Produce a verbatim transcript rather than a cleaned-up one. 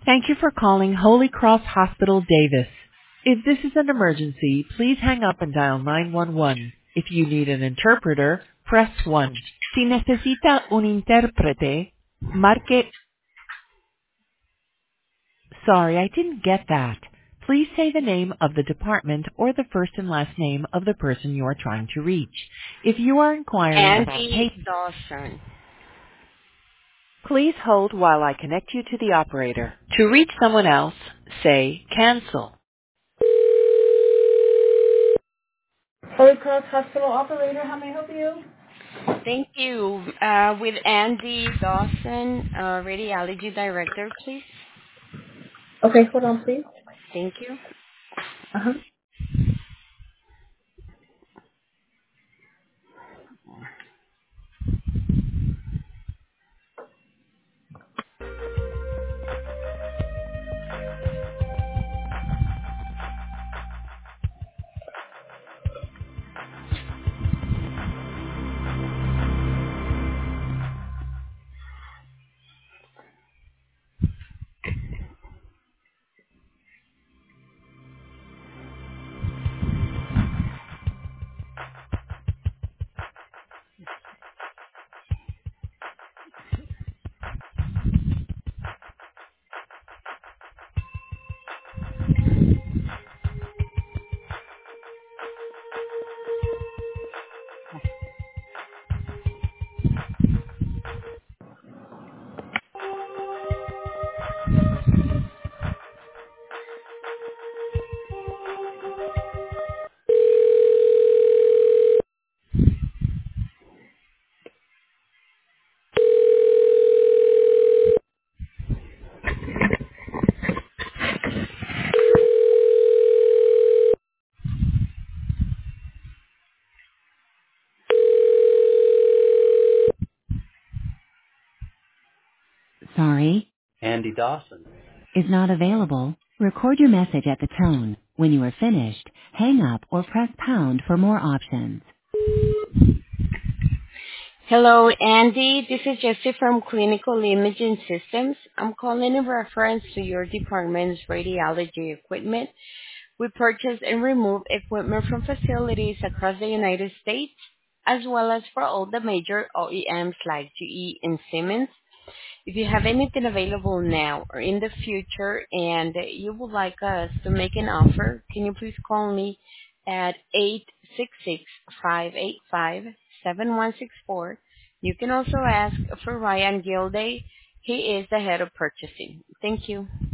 Thank you for calling Holy Cross Hospital Davis. If this is an emergency, please hang up and dial nine one one. If you need an interpreter, press one. Si necesita un intérprete, marque... Sorry, I didn't get that. Please say the name of the department or the first and last name of the person you are trying to reach. If you are inquiring about Andy pay... Dawson. Please hold while I connect you to the operator. To reach someone else, say cancel. Holy Cross Hospital operator, how may I help you? Thank you. Uh, with Andy Dawson, uh, radiology director, please. Okay, hold on, please. Thank you. Uh-huh. Sorry, Andy Dawson. is not available. Record your message at the tone. When you are finished, hang up or press pound for more options. Hello, Andy. This is Jessie from Clinical Imaging Systems. I'm calling in reference to your department's radiology equipment. We purchase and remove equipment from facilities across the United States, as well as for all the major O E Ms like G E and Siemens. If you have anything available now or in the future and you would like us to make an offer, can you please call me at eight six six, five eight five, seven one six four. You can also ask for Ryan Gilday. He is the head of purchasing. Thank you.